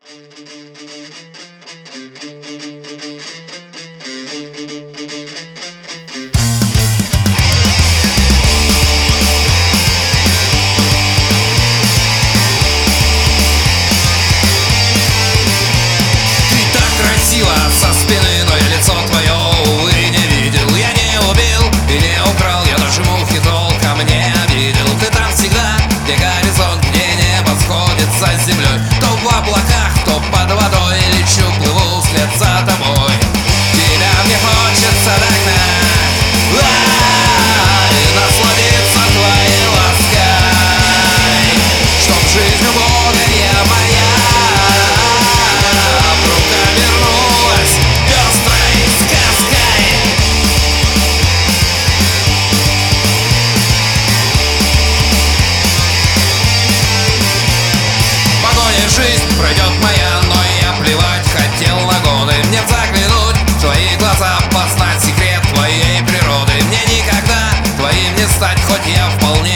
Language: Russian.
Со спины, но я лицо твое, увы, не видел. Я не убил и не украл, я даже мухи толком не обидел. Ты там всегда, где горизонт, где небо сходится с землей. То в облаках, то под водой лечу, плыву вслед за тобой. Тебя мне хочется догнать и насладиться твоей лаской, чтоб жизнь убогая моя жизнь пройдет моя, но я плевать хотел на годы. Мне заглянуть в твои глаза, познать секрет твоей природы. Мне никогда твоим не стать, хоть я вполне